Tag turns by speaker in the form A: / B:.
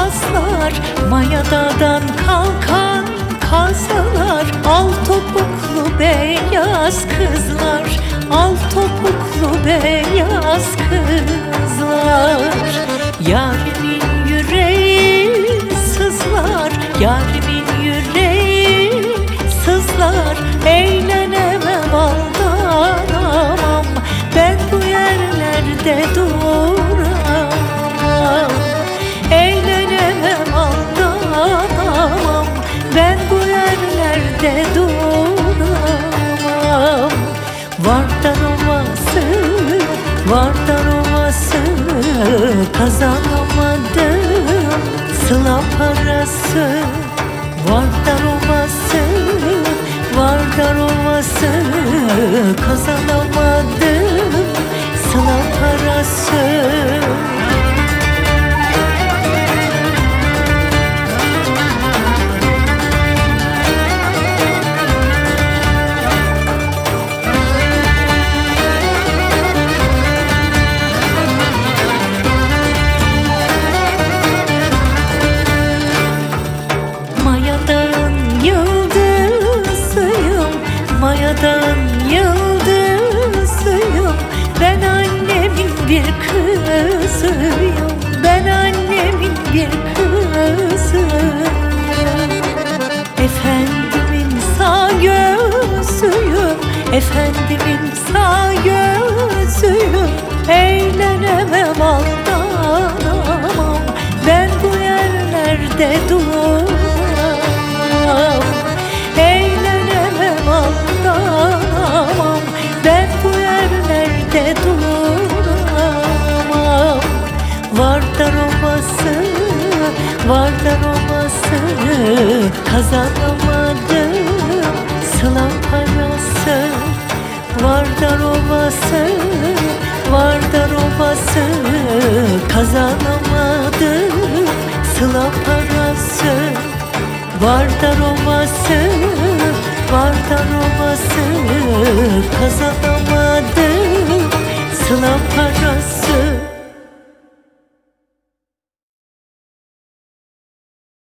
A: paslar, Mayadağ'dan kalkan kazalar, al topuklu beyaz kızlar, al topuklu beyaz kızlar. Yarimin yüreği sızlar, yarimin yüreği sızlar. Eğlenemem, aldanamam, ben bu yerlerde duramam. Eğlenemem, aldanamam, ben bu yerlerde duramam. Vardan ovası, vardan ovası, kazanamadım sıla parası. Vardan ovası, vardan ovası, kazanamadım sıla parası. Mayadağ'ın yıldızıyım, ben annemin bir kızıyım, ben annemin bir kızıyım. Efendimin sağ gözüyüm, efendimin sağ gözüyüm. Eğlenemem, aldanamam, ben bu yerlerde duramam. Eğlenemem, aldanamam, ben bu yerlerde duramam. Vardan ovası, vardan ovası, kazanamadım sıla parası. Vardan ovası, vardan ovası, kazanamadım sıla parası. Vardan ovası, vardan ovası, kazanamadım